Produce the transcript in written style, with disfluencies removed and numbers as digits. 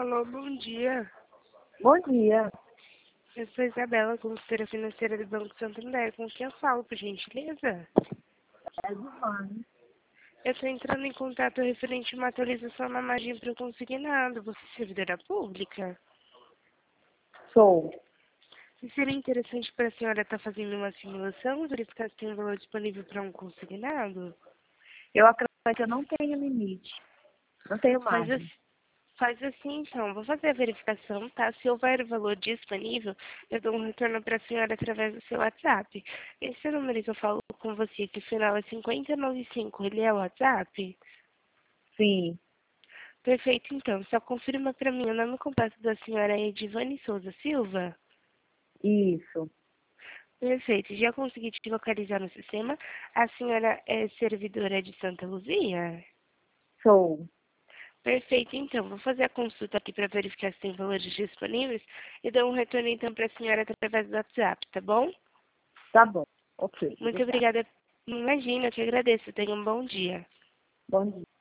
Alô, bom dia. Bom dia. Eu sou Isabela, consultora financeira do Banco Santander. Com quem eu falo, por gentileza? É Giovanni. Eu estou entrando em contato referente a uma atualização na margem para o consignado. Você é servidora pública? Sou. E seria interessante para a senhora estar fazendo uma simulação, verificar se tem um valor disponível para um consignado? Eu acredito que eu não tenho limite. Não tenho Faz, margem. faz assim, então. Vou fazer a verificação, tá? Se houver valor disponível, eu dou um retorno para a senhora através do seu WhatsApp. Esse número que eu falo com você, que o final é 5095, ele é o WhatsApp? Sim. Perfeito, então. Só confirma para mim, o nome completo da senhora é Edivane Souza Silva? Isso. Perfeito. Já consegui te localizar no sistema. A senhora é servidora de Santa Luzia? Sou. Perfeito, então. Vou fazer a consulta aqui para verificar se tem valores disponíveis e dou um retorno, então, para a senhora através do WhatsApp, tá bom? Tá bom. Ok. Muito Obrigada. obrigada. Imagina, eu te agradeço. Tenha um bom dia. Bom dia.